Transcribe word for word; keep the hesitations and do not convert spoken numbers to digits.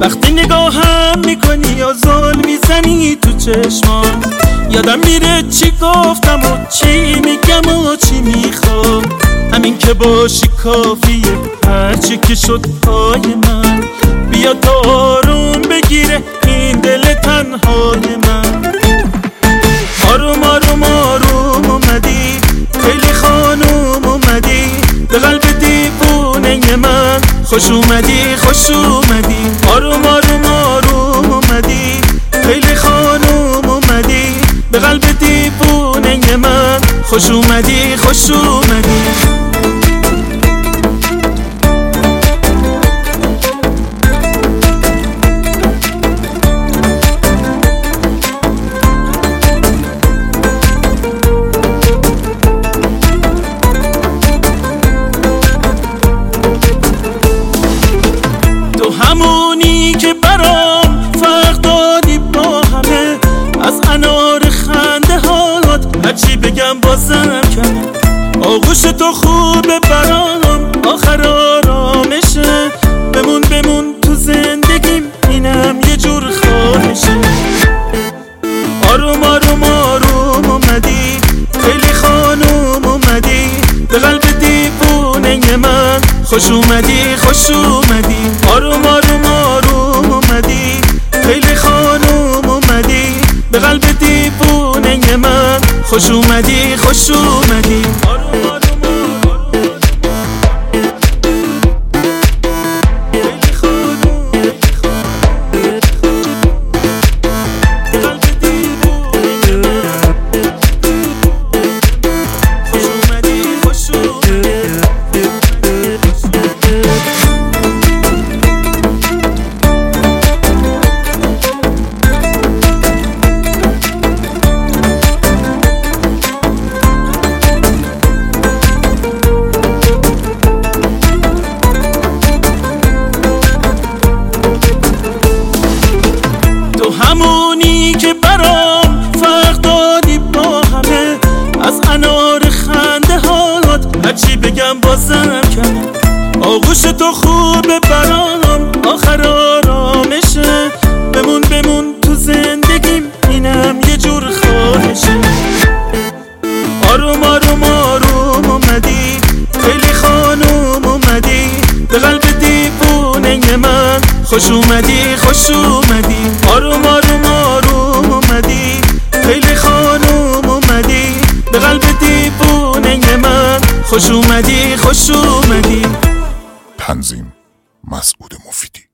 وقتی نگاهم میکنی یا زل میزنی تو چشمام، یادم میره چی گفتم و چی میگم و چی میخوام. همین که باشی کافیه، هرچی که شد پای من. بیا تا آروم بگیره این دل تنهای من. آروم آروم آروم اومدی، خیلی خانوم اومدی، به قلب دیوونه من خوش اومدی خوش اومدی. آروم آروم آروم اومدی، خیلی خانوم اومدی، به قلب دیوونه من خوش اومدی خوش اومدی. همونی که برام فرق دادی با همه، از انار خنده هات هرچی بگم بازم کمه. آغوش تو خوبه برام آخر آرامشه، بمون بمون تو زندگیم اینم یه جور خواهشه. آروم آروم آروم اومدی، خیلی خانوم اومدی، به قلب دیوونه من خوش اومدی خوش اومدی. آروم آروم آروم اومدی، خیلی خانوم اومدی، به قلب دیوونه من خوش اومدی خوش اومدی. آروم آروم همونی که برام فرق دادی با همه، از انار خنده هات هرچی بگم بازم کمه. آغوش تو خوبه برام آخر آرامشه، بمون بمون تو زندگیم اینم یه جور خواهشه. آروم آروم آروم اومدی، خیلی خانوم اومدی، به قلب دیوونه من خوش اومدی خوش اومدی. آروم آروم آروم اومدی، خیلی خانوم اومدی، به قلب دیوونه من خوش اومدی خوش اومدی. تنظیم مسعود مفیدی.